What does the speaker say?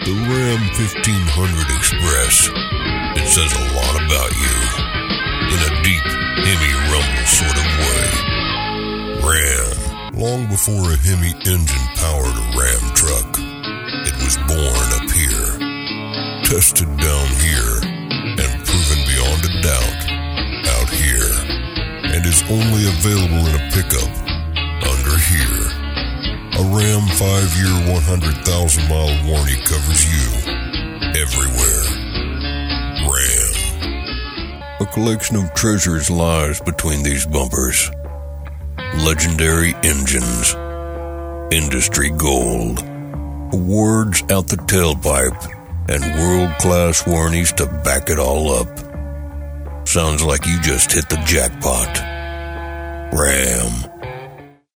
The Ram 1500 Express. It says a lot about you. In a deep, Hemi rumble sort of way. Ram. Long before a Hemi engine powered a Ram truck. It was born up here. Tested down here. And proven beyond a doubt. Out here. And is only available in a pickup. Under here. A Ram 5-year, 100,000-mile warranty covers you. Everywhere. Ram. A collection of treasures lies between these bumpers. Legendary engines. Industry gold. Awards out the tailpipe. And world-class warranties to back it all up. Sounds like you just hit the jackpot. Ram.